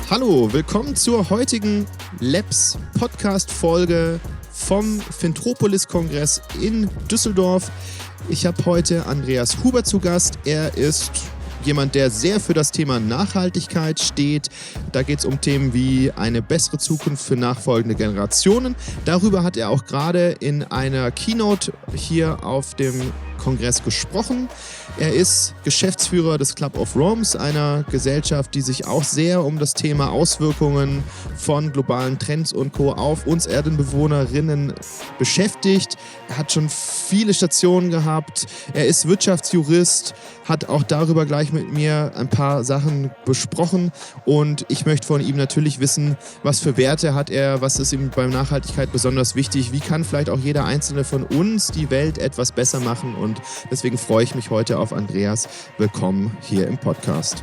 Hallo, willkommen zur heutigen Labs Podcast-Folge vom Fintropolis-Kongress in Düsseldorf. Ich habe heute Andreas Huber zu Gast. Er ist jemand, der sehr für das Thema Nachhaltigkeit steht. Da geht es um Themen wie eine bessere Zukunft für nachfolgende Generationen. Darüber hat er auch gerade in einer Keynote hier auf dem Kongress gesprochen. Er ist Geschäftsführer des Club of Roms, einer Gesellschaft, die sich auch sehr um das Thema Auswirkungen von globalen Trends und Co. auf uns Erdenbewohnerinnen beschäftigt. Er hat schon viele Stationen gehabt. Er ist Wirtschaftsjurist, hat auch darüber gleich mit mir ein paar Sachen besprochen. Und ich möchte von ihm natürlich wissen, was für Werte hat er, was ist ihm bei Nachhaltigkeit besonders wichtig, wie kann vielleicht auch jeder Einzelne von uns die Welt etwas besser machen. Und deswegen freue ich mich heute auf Andreas. Willkommen hier im Podcast.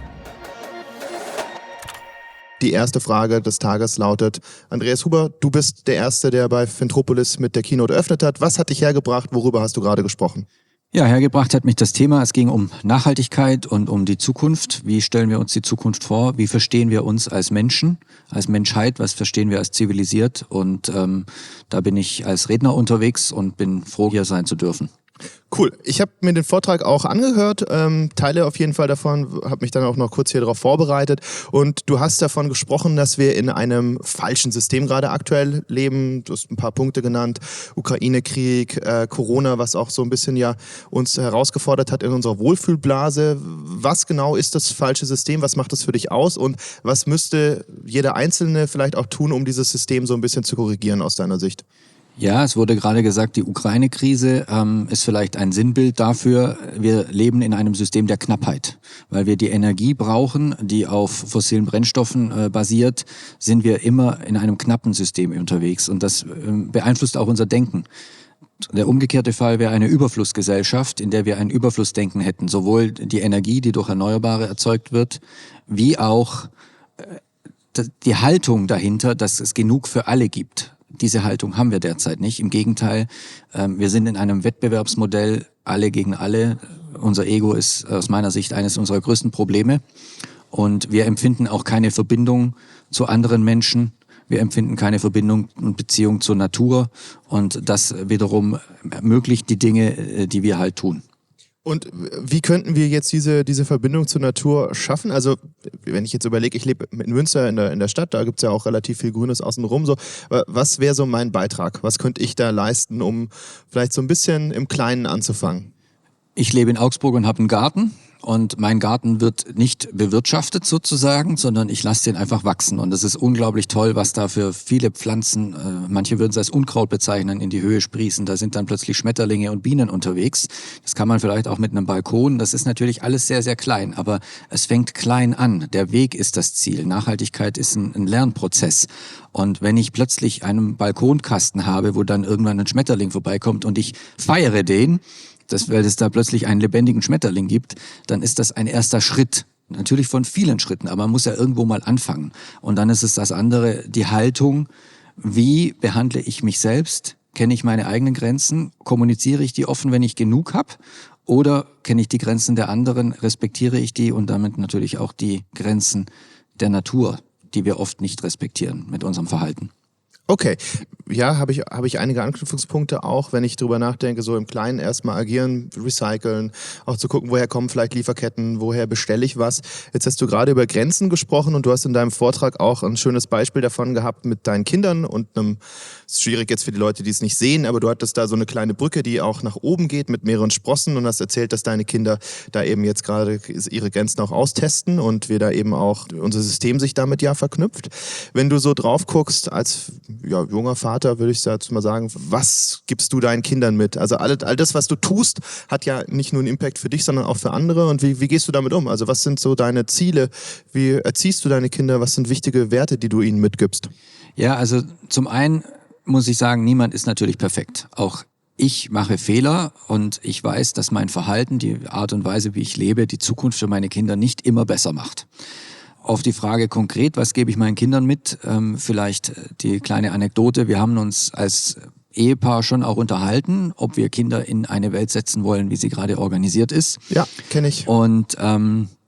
Die erste Frage des Tages lautet: Andreas Huber, du bist der Erste, der bei Fintropolis mit der Keynote eröffnet hat. Was hat dich hergebracht? Worüber hast du gerade gesprochen? Ja, hergebracht hat mich das Thema. Es ging um Nachhaltigkeit und um die Zukunft. Wie stellen wir uns die Zukunft vor? Wie verstehen wir uns als Menschen, als Menschheit? Was verstehen wir als zivilisiert? Und da bin ich als Redner unterwegs und bin froh, hier sein zu dürfen. Cool. Ich habe mir den Vortrag auch angehört, Teile auf jeden Fall davon, habe mich dann auch noch kurz hier darauf vorbereitet. Und du hast davon gesprochen, dass wir in einem falschen System gerade aktuell leben. Du hast ein paar Punkte genannt: Ukraine-Krieg, Corona, was auch so ein bisschen ja uns herausgefordert hat in unserer Wohlfühlblase. Was genau ist das falsche System? Was macht das für dich aus? Und was müsste jeder Einzelne vielleicht auch tun, um dieses System so ein bisschen zu korrigieren aus deiner Sicht? Ja, es wurde gerade gesagt, die Ukraine-Krise ist vielleicht ein Sinnbild dafür. Wir leben in einem System der Knappheit. Weil wir die Energie brauchen, die auf fossilen Brennstoffen basiert, sind wir immer in einem knappen System unterwegs. Und das beeinflusst auch unser Denken. Der umgekehrte Fall wäre eine Überflussgesellschaft, in der wir ein Überflussdenken hätten. Sowohl die Energie, die durch Erneuerbare erzeugt wird, wie auch die Haltung dahinter, dass es genug für alle gibt. Diese Haltung haben wir derzeit nicht. Im Gegenteil, wir sind in einem Wettbewerbsmodell, alle gegen alle. Unser Ego ist aus meiner Sicht eines unserer größten Probleme. Und wir empfinden auch keine Verbindung zu anderen Menschen. Wir empfinden keine Verbindung und Beziehung zur Natur. Und das wiederum ermöglicht die Dinge, die wir halt tun. Und wie könnten wir jetzt diese Verbindung zur Natur schaffen? Also wenn ich jetzt überlege, ich lebe in Münster in der Stadt, da gibt's ja auch relativ viel Grünes außenrum. So, was wäre so mein Beitrag? Was könnte ich da leisten, um vielleicht so ein bisschen im Kleinen anzufangen? Ich lebe in Augsburg und habe einen Garten. Und mein Garten wird nicht bewirtschaftet sozusagen, sondern ich lasse den einfach wachsen. Und es ist unglaublich toll, was da für viele Pflanzen, manche würden es als Unkraut bezeichnen, in die Höhe sprießen. Da sind dann plötzlich Schmetterlinge und Bienen unterwegs. Das kann man vielleicht auch mit einem Balkon. Das ist natürlich alles sehr, sehr klein, aber es fängt klein an. Der Weg ist das Ziel. Nachhaltigkeit ist ein Lernprozess. Und wenn ich plötzlich einen Balkonkasten habe, wo dann irgendwann ein Schmetterling vorbeikommt und ich feiere den, weil es da plötzlich einen lebendigen Schmetterling gibt, dann ist das ein erster Schritt. Natürlich von vielen Schritten, aber man muss ja irgendwo mal anfangen. Und dann ist es das andere, die Haltung: Wie behandle ich mich selbst? Kenne ich meine eigenen Grenzen? Kommuniziere ich die offen, wenn ich genug habe? Oder kenne ich die Grenzen der anderen? Respektiere ich die und damit natürlich auch die Grenzen der Natur, die wir oft nicht respektieren mit unserem Verhalten? Okay, ja, habe ich einige Anknüpfungspunkte auch, wenn ich drüber nachdenke, so im Kleinen erstmal agieren, recyceln, auch zu gucken, woher kommen vielleicht Lieferketten, woher bestelle ich was. Jetzt hast du gerade über Grenzen gesprochen und du hast in deinem Vortrag auch ein schönes Beispiel davon gehabt mit deinen Kindern und ist schwierig jetzt für die Leute, die es nicht sehen, aber du hattest da so eine kleine Brücke, die auch nach oben geht mit mehreren Sprossen und hast erzählt, dass deine Kinder da eben jetzt gerade ihre Grenzen auch austesten und wir da eben auch, unser System sich damit ja verknüpft. Wenn du so drauf guckst, als junger Vater, würde ich jetzt mal sagen, was gibst du deinen Kindern mit? Also all das, was du tust, hat ja nicht nur einen Impact für dich, sondern auch für andere. Und wie gehst du damit um? Also was sind so deine Ziele? Wie erziehst du deine Kinder? Was sind wichtige Werte, die du ihnen mitgibst? Ja, also zum einen muss ich sagen, niemand ist natürlich perfekt. Auch ich mache Fehler und ich weiß, dass mein Verhalten, die Art und Weise, wie ich lebe, die Zukunft für meine Kinder nicht immer besser macht. Auf die Frage konkret, was gebe ich meinen Kindern mit? Vielleicht die kleine Anekdote. Wir haben uns als Ehepaar schon auch unterhalten, ob wir Kinder in eine Welt setzen wollen, wie sie gerade organisiert ist. Ja, kenne ich. Und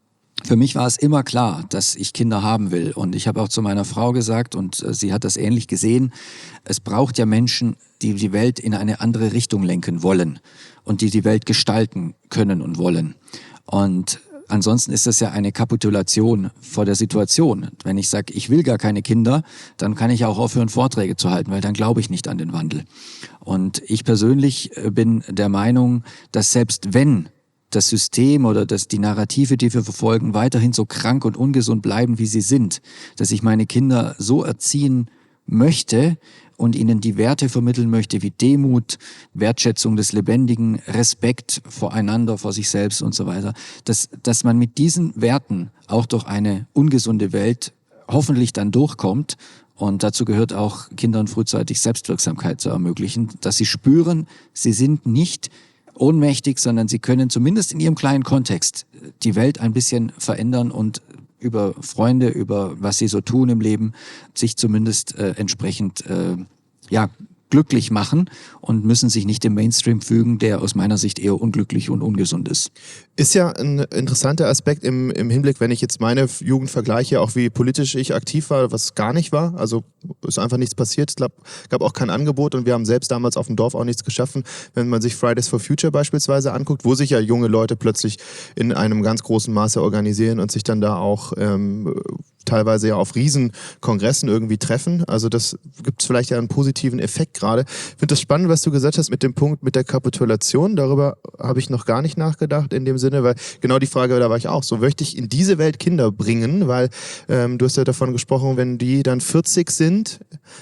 Für mich war es immer klar, dass ich Kinder haben will. Und ich habe auch zu meiner Frau gesagt, und sie hat das ähnlich gesehen, es braucht ja Menschen, die die Welt in eine andere Richtung lenken wollen und die Welt gestalten können und wollen. Und ansonsten ist das ja eine Kapitulation vor der Situation. Wenn ich sage, ich will gar keine Kinder, dann kann ich auch aufhören, Vorträge zu halten, weil dann glaube ich nicht an den Wandel. Und ich persönlich bin der Meinung, dass selbst wenn das System oder die Narrative, die wir verfolgen, weiterhin so krank und ungesund bleiben, wie sie sind, dass ich meine Kinder so erziehen möchte und ihnen die Werte vermitteln möchte, wie Demut, Wertschätzung des Lebendigen, Respekt voreinander, vor sich selbst und so weiter, dass man mit diesen Werten auch durch eine ungesunde Welt hoffentlich dann durchkommt. Und dazu gehört auch, Kindern frühzeitig Selbstwirksamkeit zu ermöglichen, dass sie spüren, sie sind nicht ohnmächtig, sondern sie können zumindest in ihrem kleinen Kontext die Welt ein bisschen verändern und über Freunde, über was sie so tun im Leben, sich zumindest entsprechend glücklich machen und müssen sich nicht dem Mainstream fügen, der aus meiner Sicht eher unglücklich und ungesund ist. Ist ja ein interessanter Aspekt im Hinblick, wenn ich jetzt meine Jugend vergleiche, auch wie politisch ich aktiv war, was gar nicht war. Also ist einfach nichts passiert. Es gab auch kein Angebot und wir haben selbst damals auf dem Dorf auch nichts geschaffen. Wenn man sich Fridays for Future beispielsweise anguckt, wo sich ja junge Leute plötzlich in einem ganz großen Maße organisieren und sich dann da auch teilweise ja auf Riesenkongressen irgendwie treffen. Also das gibt es vielleicht ja einen positiven Effekt gerade. Ich finde das spannend, was du gesagt hast mit dem Punkt mit der Kapitulation. Darüber habe ich noch gar nicht nachgedacht in dem Sinne, weil genau die Frage, da war ich auch so, möchte ich in diese Welt Kinder bringen, weil du hast ja davon gesprochen, wenn die dann 40 sind,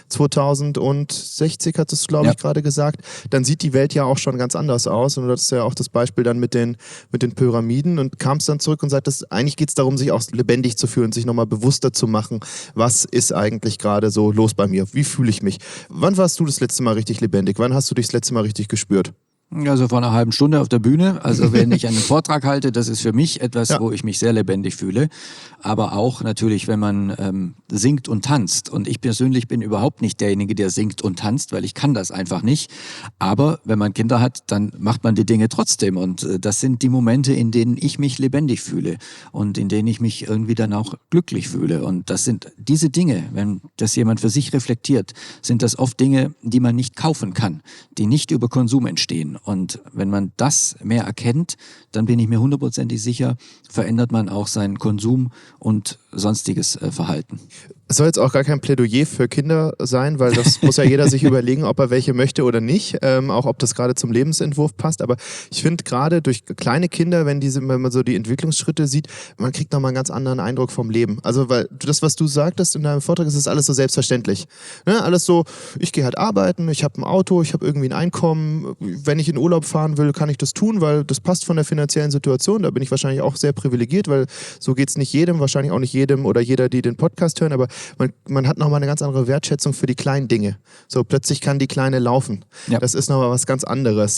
2060 hattest du, glaube ich, gerade gesagt, dann sieht die Welt ja auch schon ganz anders aus. Und du hattest ja auch das Beispiel dann mit den Pyramiden und kamst dann zurück und sagtest, eigentlich geht es darum, sich auch lebendig zu fühlen, sich nochmal bewusster zu machen, was ist eigentlich gerade so los bei mir, wie fühle ich mich. Wann warst du das letzte Mal richtig lebendig? Wann hast du dich das letzte Mal richtig gespürt? Also vor einer halben Stunde auf der Bühne. Also wenn ich einen Vortrag halte, das ist für mich etwas, wo ich mich sehr lebendig fühle. Aber auch natürlich, wenn man singt und tanzt. Und ich persönlich bin überhaupt nicht derjenige, der singt und tanzt, weil ich kann das einfach nicht. Aber wenn man Kinder hat, dann macht man die Dinge trotzdem. Und das sind die Momente, in denen ich mich lebendig fühle und in denen ich mich irgendwie dann auch glücklich fühle. Und das sind diese Dinge, wenn das jemand für sich reflektiert, sind das oft Dinge, die man nicht kaufen kann, die nicht über Konsum entstehen. Und wenn man das mehr erkennt, dann bin ich mir 100%ig sicher, verändert man auch seinen Konsum und sonstiges Verhalten. Es soll jetzt auch gar kein Plädoyer für Kinder sein, weil das muss ja jeder sich überlegen, ob er welche möchte oder nicht, auch ob das gerade zum Lebensentwurf passt. Aber ich finde gerade durch kleine Kinder, wenn man so die Entwicklungsschritte sieht, man kriegt nochmal einen ganz anderen Eindruck vom Leben. Also weil das, was du sagtest in deinem Vortrag, ist alles so selbstverständlich. Ne? Alles so, ich gehe halt arbeiten, ich habe ein Auto, ich habe irgendwie ein Einkommen. Wenn ich in Urlaub fahren will, kann ich das tun, weil das passt von der finanziellen Situation. Da bin ich wahrscheinlich auch sehr privilegiert, weil so geht es nicht jedem, wahrscheinlich auch nicht jedem oder jeder, die den Podcast hören, aber man hat nochmal eine ganz andere Wertschätzung für die kleinen Dinge. So, plötzlich kann die Kleine laufen. Ja. Das ist nochmal was ganz anderes.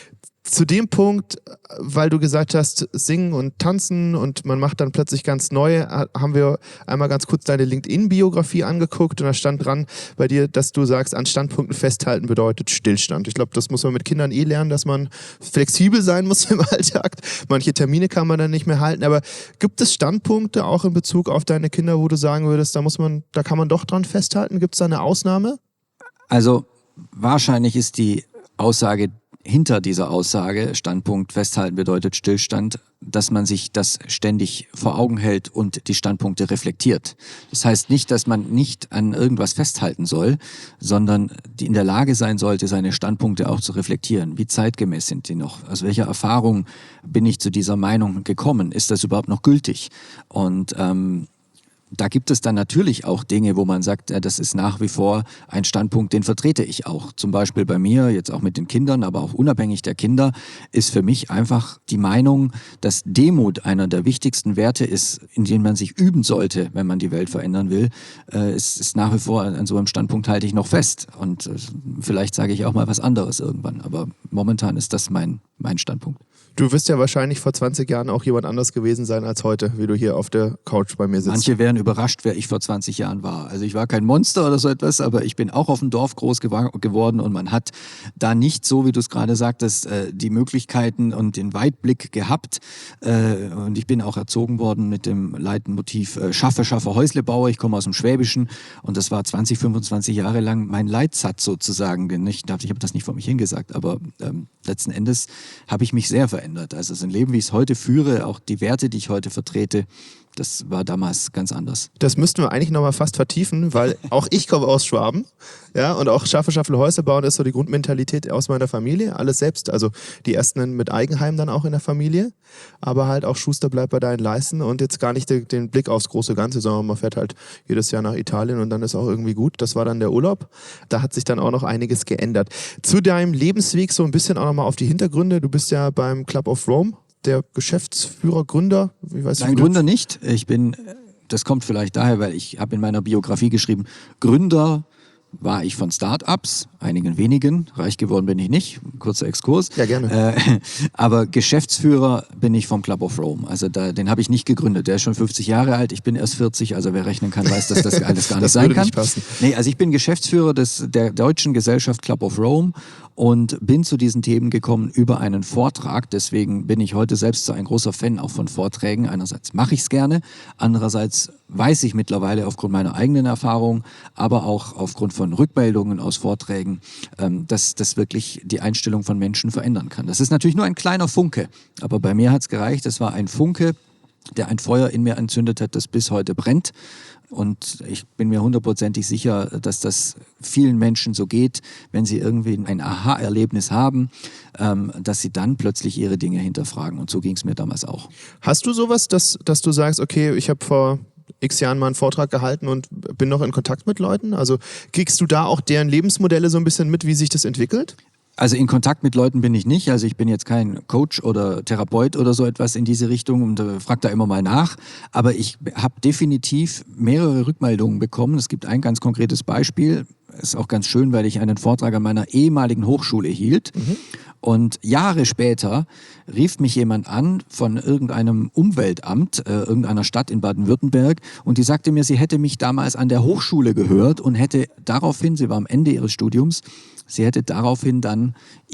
Zu dem Punkt, weil du gesagt hast, singen und tanzen und man macht dann plötzlich ganz neue, haben wir einmal ganz kurz deine LinkedIn-Biografie angeguckt und da stand dran bei dir, dass du sagst, an Standpunkten festhalten bedeutet Stillstand. Ich glaube, das muss man mit Kindern lernen, dass man flexibel sein muss im Alltag. Manche Termine kann man dann nicht mehr halten, aber gibt es Standpunkte auch in Bezug auf deine Kinder, wo du sagen würdest, da kann man doch dran festhalten? Gibt es da eine Ausnahme? Also wahrscheinlich ist die Aussage hinter dieser Aussage, Standpunkt festhalten bedeutet Stillstand, dass man sich das ständig vor Augen hält und die Standpunkte reflektiert. Das heißt nicht, dass man nicht an irgendwas festhalten soll, sondern in der Lage sein sollte, seine Standpunkte auch zu reflektieren. Wie zeitgemäß sind die noch? Aus welcher Erfahrung bin ich zu dieser Meinung gekommen? Ist das überhaupt noch gültig? Und da gibt es dann natürlich auch Dinge, wo man sagt, ja, das ist nach wie vor ein Standpunkt, den vertrete ich auch. Zum Beispiel bei mir, jetzt auch mit den Kindern, aber auch unabhängig der Kinder, ist für mich einfach die Meinung, dass Demut einer der wichtigsten Werte ist, in denen man sich üben sollte, wenn man die Welt verändern will. Ist nach wie vor an so einem Standpunkt halte ich noch fest. Und vielleicht sage ich auch mal was anderes irgendwann. Aber momentan ist das mein mein Standpunkt. Du wirst ja wahrscheinlich vor 20 Jahren auch jemand anders gewesen sein als heute, wie du hier auf der Couch bei mir sitzt. Manche wären überrascht, wer ich vor 20 Jahren war. Also ich war kein Monster oder so etwas, aber ich bin auch auf dem Dorf groß geworden und man hat da nicht so, wie du es gerade sagtest, die Möglichkeiten und den Weitblick gehabt. Und ich bin auch erzogen worden mit dem Leitmotiv Schaffe, Häuslebauer. Ich komme aus dem Schwäbischen und das war 20, 25 Jahre lang mein Leitsatz sozusagen. Ich habe das nicht vor mich hingesagt, aber letzten Endes habe ich mich sehr verändert. Also das Leben, wie ich es heute führe, auch die Werte, die ich heute vertrete, das war damals ganz anders. Das müssten wir eigentlich nochmal fast vertiefen, weil auch ich komme aus Schwaben, ja, und auch Schaffe, Häuser bauen ist so die Grundmentalität aus meiner Familie, alles selbst, also die ersten mit Eigenheim dann auch in der Familie, aber halt auch Schuster bleibt bei deinen Leisten und jetzt gar nicht den Blick aufs große Ganze, sondern man fährt halt jedes Jahr nach Italien und dann ist auch irgendwie gut. Das war dann der Urlaub. Da hat sich dann auch noch einiges geändert. Zu deinem Lebensweg so ein bisschen auch nochmal auf die Hintergründe. Du bist ja beim Club of Rome der Geschäftsführer, Gründer? Nein, Gründer nicht. Das kommt vielleicht daher, weil ich habe in meiner Biografie geschrieben, Gründer war ich von Start-ups, einigen wenigen, reich geworden bin ich nicht, kurzer Exkurs. Ja, gerne. Aber Geschäftsführer bin ich vom Club of Rome, also den habe ich nicht gegründet, der ist schon 50 Jahre alt, ich bin erst 40, also wer rechnen kann, weiß, dass das alles gar nicht sein kann. Nicht passen. Nee, also ich bin Geschäftsführer der deutschen Gesellschaft Club of Rome und bin zu diesen Themen gekommen über einen Vortrag, deswegen bin ich heute selbst so ein großer Fan auch von Vorträgen. Einerseits mache ich es gerne, andererseits weiß ich mittlerweile aufgrund meiner eigenen Erfahrung, aber auch aufgrund von Rückmeldungen aus Vorträgen, dass das wirklich die Einstellung von Menschen verändern kann. Das ist natürlich nur ein kleiner Funke, aber bei mir hat es gereicht. Es war ein Funke, der ein Feuer in mir entzündet hat, das bis heute brennt. Und ich bin mir 100%ig sicher, dass das vielen Menschen so geht, wenn sie irgendwie ein Aha-Erlebnis haben, dass sie dann plötzlich ihre Dinge hinterfragen. Und so ging es mir damals auch. Hast du sowas, dass du sagst, okay, ich habe vor x Jahren mal einen Vortrag gehalten und bin noch in Kontakt mit Leuten? Also kriegst du da auch deren Lebensmodelle so ein bisschen mit, wie sich das entwickelt? Also in Kontakt mit Leuten bin ich nicht. Also ich bin jetzt kein Coach oder Therapeut oder so etwas in diese Richtung und frage da immer mal nach. Aber ich habe definitiv mehrere Rückmeldungen bekommen. Es gibt ein ganz konkretes Beispiel. Ist auch ganz schön, weil ich einen Vortrag an meiner ehemaligen Hochschule hielt. Und Jahre später rief mich jemand an von irgendeinem Umweltamt, irgendeiner Stadt in Baden-Württemberg und die sagte mir, sie hätte mich damals an der Hochschule gehört und hätte daraufhin, sie war am Ende ihres Studiums, sie hätte daraufhin dann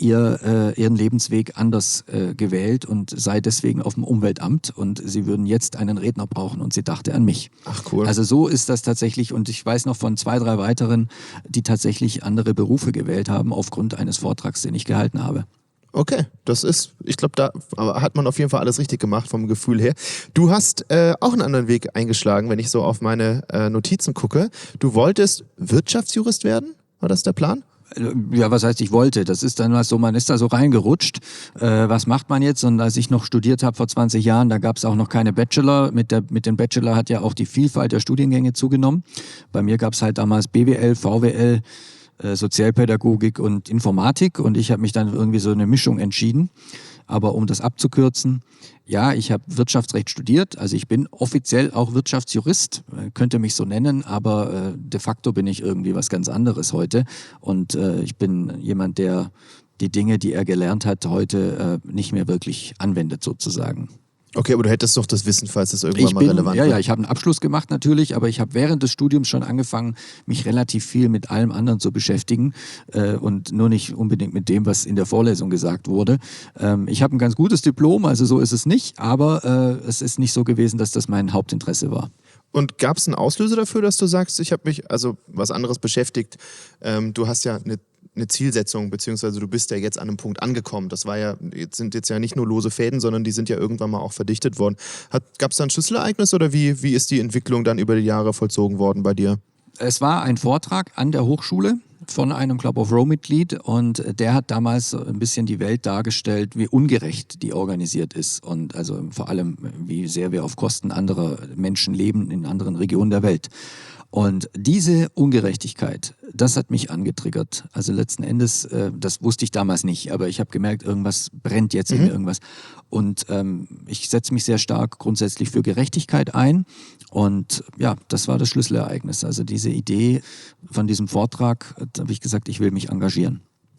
ihren Lebensweg anders gewählt und sei deswegen auf dem Umweltamt und sie würden jetzt einen Redner brauchen und sie dachte an mich. Ach cool. Also so ist das tatsächlich und ich weiß noch von 2, 3 weiteren, die tatsächlich andere Berufe gewählt haben aufgrund eines Vortrags, den ich gehalten habe. Okay, ich glaube, da hat man auf jeden Fall alles richtig gemacht vom Gefühl her. Du hast auch einen anderen Weg eingeschlagen, wenn ich so auf meine Notizen gucke. Du wolltest Wirtschaftsjurist werden? War das der Plan? Ja, was heißt, ich wollte? Das ist dann was so, man ist da so reingerutscht. Was macht man jetzt? Und als ich noch studiert habe vor 20 Jahren, da gab es auch noch keine Bachelor. Mit dem Bachelor hat ja auch die Vielfalt der Studiengänge zugenommen. Bei mir gab es halt damals BWL, VWL, Sozialpädagogik und Informatik und ich habe mich dann irgendwie so eine Mischung entschieden. Aber um das abzukürzen, ja, ich habe Wirtschaftsrecht studiert, also ich bin offiziell auch Wirtschaftsjurist, könnte mich so nennen, aber de facto bin ich irgendwie was ganz anderes heute und ich bin jemand, der die Dinge, die er gelernt hat, heute nicht mehr wirklich anwendet sozusagen. Okay, aber du hättest doch das Wissen, falls es irgendwann mal relevant wird. Ja, ich habe einen Abschluss gemacht natürlich, aber ich habe während des Studiums schon angefangen, mich relativ viel mit allem anderen zu beschäftigen und nur nicht unbedingt mit dem, was in der Vorlesung gesagt wurde. Ich habe ein ganz gutes Diplom, also so ist es nicht, aber es ist nicht so gewesen, dass das mein Hauptinteresse war. Und gab es einen Auslöser dafür, dass du sagst, ich habe mich was anderes beschäftigt? Du hast ja eine Zielsetzung, beziehungsweise du bist ja jetzt an einem Punkt angekommen. Das sind jetzt ja nicht nur lose Fäden, sondern die sind ja irgendwann mal auch verdichtet worden. Gab es da ein Schlüsselereignis oder wie ist die Entwicklung dann über die Jahre vollzogen worden bei dir? Es war ein Vortrag an der Hochschule von einem Club of Rome-Mitglied und der hat damals ein bisschen die Welt dargestellt, wie ungerecht die organisiert ist und also vor allem, wie sehr wir auf Kosten anderer Menschen leben in anderen Regionen der Welt. Und diese Ungerechtigkeit, das hat mich angetriggert. Also letzten Endes, das wusste ich damals nicht, aber ich habe gemerkt, irgendwas brennt jetzt in mir, irgendwas. Und ich setze mich sehr stark grundsätzlich für Gerechtigkeit ein. Und ja, das war das Schlüsselereignis. Also diese Idee von diesem Vortrag, da habe ich gesagt, ich will mich engagieren.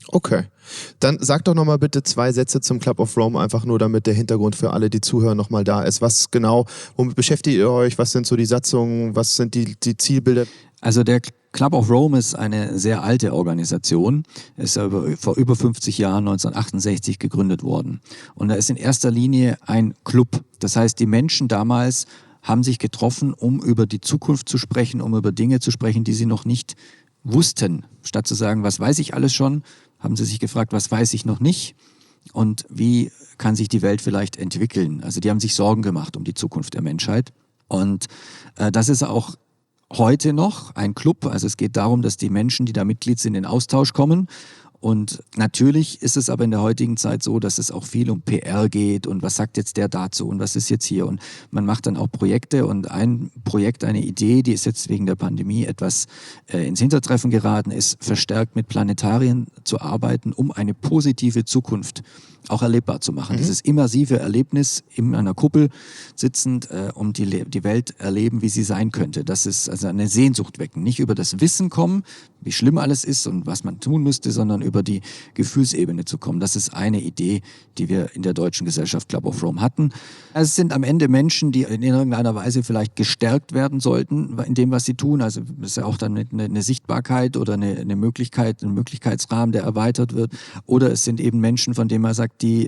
Okay. Dann sag doch nochmal bitte 2 Sätze zum Club of Rome, einfach nur damit der Hintergrund für alle, die zuhören, nochmal da ist. Was genau, womit beschäftigt ihr euch? Was sind so die Satzungen? Was sind die Zielbilder? Also der Club of Rome ist eine sehr alte Organisation, ist vor über 50 Jahren, 1968, gegründet worden. Und da ist in erster Linie ein Club. Das heißt, die Menschen damals haben sich getroffen, um über die Zukunft zu sprechen, um über Dinge zu sprechen, die sie noch nicht wussten. Statt zu sagen, was weiß ich alles schon, haben sie sich gefragt, was weiß ich noch nicht und wie kann sich die Welt vielleicht entwickeln. Also die haben sich Sorgen gemacht um die Zukunft der Menschheit. Und das ist auch heute noch ein Club. Also es geht darum, dass die Menschen, die da Mitglied sind, in Austausch kommen. Und natürlich ist es aber in der heutigen Zeit so, dass es auch viel um PR geht und was sagt jetzt der dazu und was ist jetzt hier. Und man macht dann auch Projekte und ein Projekt, eine Idee, die ist jetzt wegen der Pandemie etwas ins Hintertreffen geraten, ist verstärkt mit Planetarien zu arbeiten, um eine positive Zukunft auch erlebbar zu machen. Dieses immersive Erlebnis in einer Kuppel sitzend, um die Welt erleben, wie sie sein könnte. Das ist also eine Sehnsucht wecken. Nicht über das Wissen kommen, wie schlimm alles ist und was man tun müsste, sondern über die Gefühlsebene zu kommen. Das ist eine Idee, die wir in der Deutschen Gesellschaft Club of Rome hatten. Es sind am Ende Menschen, die in irgendeiner Weise vielleicht gestärkt werden sollten in dem, was sie tun. Also es ist ja auch dann eine Sichtbarkeit oder eine Möglichkeit, ein Möglichkeitsrahmen, der erweitert wird. Oder es sind eben Menschen, von denen man sagt, die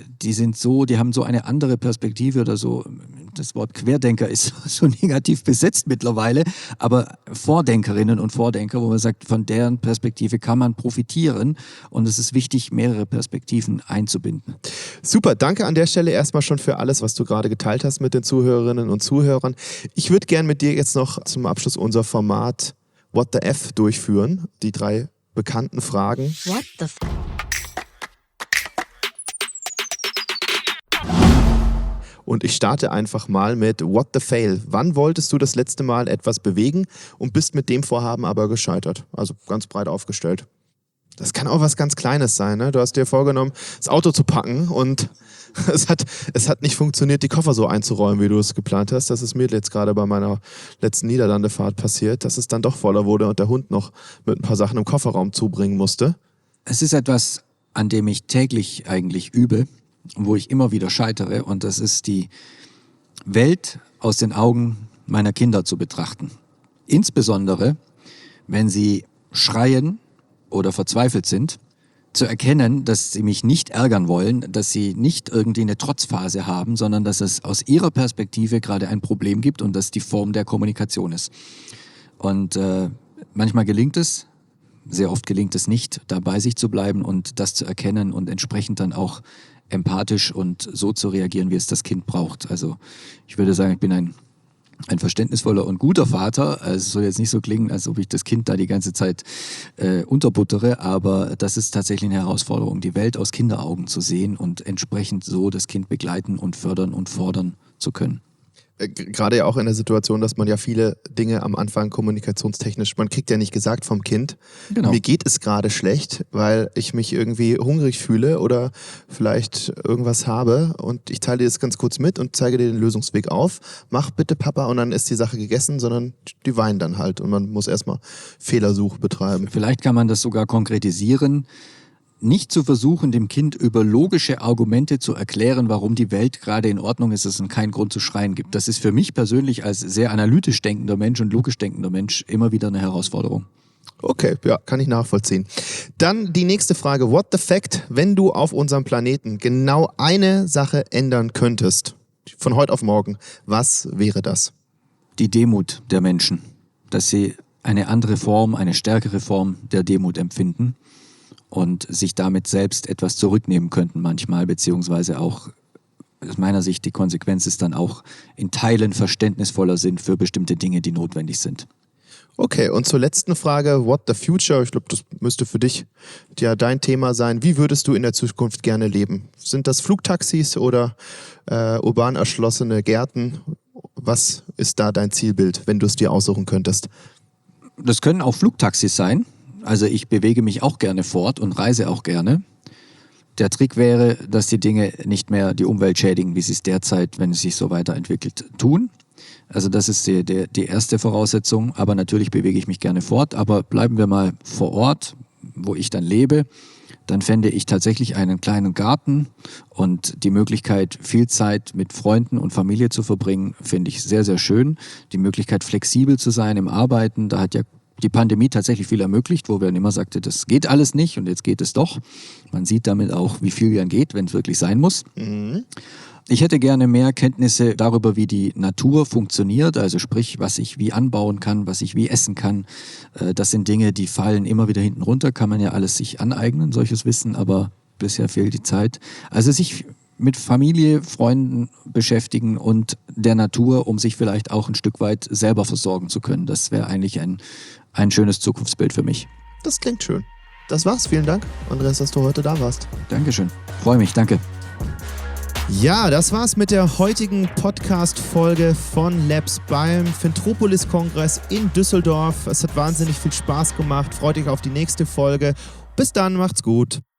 haben so eine andere Perspektive oder so. Das Wort Querdenker ist so negativ besetzt mittlerweile, aber Vordenkerinnen und Vordenker, wo man sagt, von deren Perspektive kann man profitieren und es ist wichtig, mehrere Perspektiven einzubinden. Super, danke an der Stelle erstmal schon für alles, was du gerade geteilt hast mit den Zuhörerinnen und Zuhörern. Ich würde gerne mit dir jetzt noch zum Abschluss unser Format What the F durchführen. Die 3 bekannten Fragen. What the f? Und ich starte einfach mal mit What the Fail. Wann wolltest du das letzte Mal etwas bewegen und bist mit dem Vorhaben aber gescheitert? Also ganz breit aufgestellt. Das kann auch was ganz Kleines sein, ne? Du hast dir vorgenommen, das Auto zu packen und es hat nicht funktioniert, die Koffer so einzuräumen, wie du es geplant hast. Das ist mir jetzt gerade bei meiner letzten Niederlandefahrt passiert, dass es dann doch voller wurde und der Hund noch mit ein paar Sachen im Kofferraum zubringen musste. Es ist etwas, an dem ich täglich eigentlich übe, wo ich immer wieder scheitere, und das ist die Welt aus den Augen meiner Kinder zu betrachten. Insbesondere, wenn sie schreien oder verzweifelt sind, zu erkennen, dass sie mich nicht ärgern wollen, dass sie nicht irgendwie eine Trotzphase haben, sondern dass es aus ihrer Perspektive gerade ein Problem gibt und das die Form der Kommunikation ist. Und manchmal gelingt es, sehr oft gelingt es nicht, da bei sich zu bleiben und das zu erkennen und entsprechend dann auch empathisch und so zu reagieren, wie es das Kind braucht. Also ich würde sagen, ich bin ein verständnisvoller und guter Vater. Also es soll jetzt nicht so klingen, als ob ich das Kind da die ganze Zeit unterbuttere, aber das ist tatsächlich eine Herausforderung, die Welt aus Kinderaugen zu sehen und entsprechend so das Kind begleiten und fördern und fordern zu können. Gerade ja auch in der Situation, dass man ja viele Dinge am Anfang kommunikationstechnisch, man kriegt ja nicht gesagt vom Kind, Genau. Mir geht es gerade schlecht, weil ich mich irgendwie hungrig fühle oder vielleicht irgendwas habe und ich teile dir das ganz kurz mit und zeige dir den Lösungsweg auf. Mach bitte Papa und dann ist die Sache gegessen, sondern die weinen dann halt und man muss erstmal Fehlersuche betreiben. Vielleicht kann man das sogar konkretisieren. Nicht zu versuchen, dem Kind über logische Argumente zu erklären, warum die Welt gerade in Ordnung ist, dass es keinen Grund zu schreien gibt. Das ist für mich persönlich als sehr analytisch denkender Mensch und logisch denkender Mensch immer wieder eine Herausforderung. Okay, ja, kann ich nachvollziehen. Dann die nächste Frage. What the fact, wenn du auf unserem Planeten genau eine Sache ändern könntest, von heute auf morgen, was wäre das? Die Demut der Menschen, dass sie eine andere Form, eine stärkere Form der Demut empfinden und sich damit selbst etwas zurücknehmen könnten manchmal, beziehungsweise auch aus meiner Sicht die Konsequenz ist dann auch in Teilen verständnisvoller sind für bestimmte Dinge, die notwendig sind. Okay, und zur letzten Frage, what the future? Ich glaube, das müsste für dich ja dein Thema sein. Wie würdest du in der Zukunft gerne leben? Sind das Flugtaxis oder urban erschlossene Gärten? Was ist da dein Zielbild, wenn du es dir aussuchen könntest? Das können auch Flugtaxis sein. Also ich bewege mich auch gerne fort und reise auch gerne. Der Trick wäre, dass die Dinge nicht mehr die Umwelt schädigen, wie sie es derzeit, wenn es sich so weiterentwickelt, tun. Also das ist die erste Voraussetzung. Aber natürlich bewege ich mich gerne fort. Aber bleiben wir mal vor Ort, wo ich dann lebe. dann fände ich tatsächlich einen kleinen Garten und die Möglichkeit, viel Zeit mit Freunden und Familie zu verbringen, finde ich sehr, sehr schön. Die Möglichkeit, flexibel zu sein im Arbeiten, da hat ja die Pandemie tatsächlich viel ermöglicht, wo wir dann immer sagte, das geht alles nicht und jetzt geht es doch. Man sieht damit auch, wie viel dann geht, wenn es wirklich sein muss. Ich hätte gerne mehr Kenntnisse darüber, wie die Natur funktioniert, also sprich, was ich wie anbauen kann, was ich wie essen kann. Das sind Dinge, die fallen immer wieder hinten runter, kann man ja alles sich aneignen, solches Wissen, aber bisher fehlt die Zeit. Also sich mit Familie, Freunden beschäftigen und der Natur, um sich vielleicht auch ein Stück weit selber versorgen zu können. Das wäre eigentlich ein schönes Zukunftsbild für mich. Das klingt schön. Das war's. Vielen Dank, Andreas, dass du heute da warst. Dankeschön. Freue mich. Danke. Ja, das war's mit der heutigen Podcast-Folge von Labs beim Fintropolis-Kongress in Düsseldorf. Es hat wahnsinnig viel Spaß gemacht. Freut euch auf die nächste Folge. Bis dann, macht's gut.